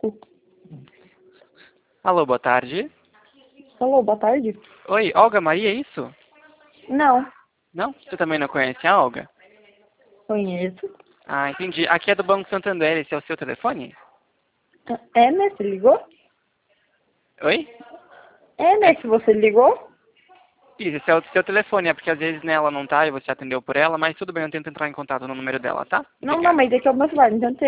Alô, boa tarde. Alô, boa tarde. Oi, Olga Maria, é isso? Não, Não? Você também não conhece a Olga? conheço. Ah, entendi. Aqui é do Banco Santander, esse é o seu telefone? É, né? Você ligou? Oi? É, né? Que você ligou? Isso, esse é o seu telefone, é porque às vezes ela não tá e você atendeu por ela, mas tudo bem, eu tento entrar em contato no número dela, tá? Não, Obrigado. mas é que é o meu celular, então